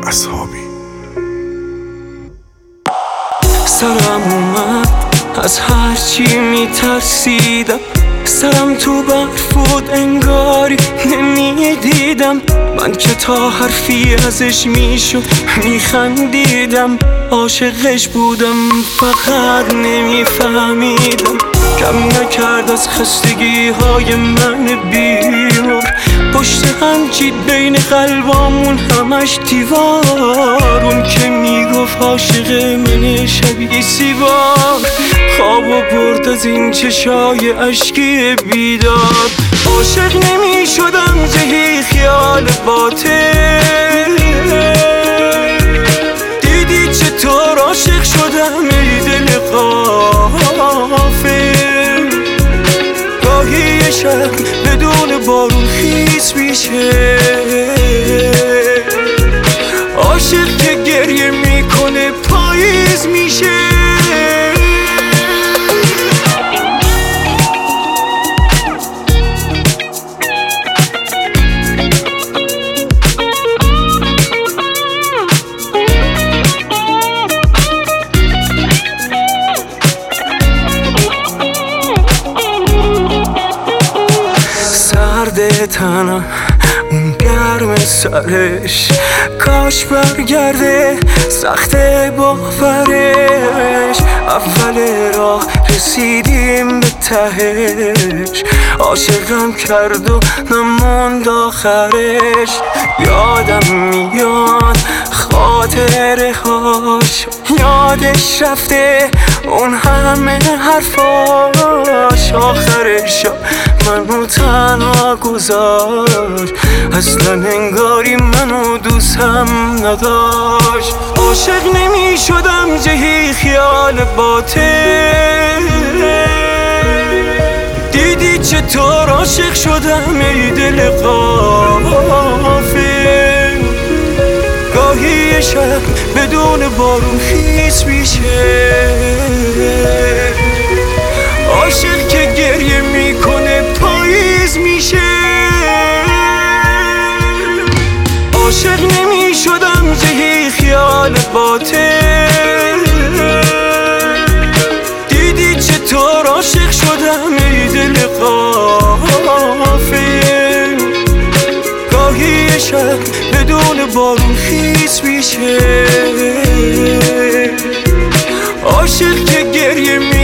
اصحابی. سرم اومد از هرچی میترسیدم، سرم تو برف بود انگاری نمیدیدم. من که تا حرفی ازش میشد میخندیدم، عاشقش بودم فقط نمیفهمیدم. کم نکرد از خستگی های من بیمار، پشت هم چید بین قلبامون همش دیوار. اون که میگفت عاشق من شبیه سیبار، خوابو برد از این چشای اشکی بیدار. عاشق نمی شدم جهی خیال باطل، دیدی چطور عاشق شدم ای دل غافل. گاهی یه شب بدون بارون خیس میشه، عاشق که گریه میکنه پاییز میشه. تنم اون گرم سرش، کاش برگرده سخت باورش. اول راه رسیدیم به تهش، عاشقم کرد و نموند آخرش. یادم میاد خاطره هاش، یادش رفته اون همه حرفاش. آخرش منو تنها گذاشت، اصلا انگاری منو دوستم نداشت. عاشق نمی شدم جهی خیال باطل، دیدی چطور عاشق شدم ای دل غافل. گاهی یه شب بدون بارون خیس میشه، عاشق که گریه میکنه پاییز میشه. عاشق نمی شدم جهی خیال باطل، دیدی چطور عاشق شدم ای دل غافل. گاهی یه شب بدون بارون خیس میشه، عاشق که گریه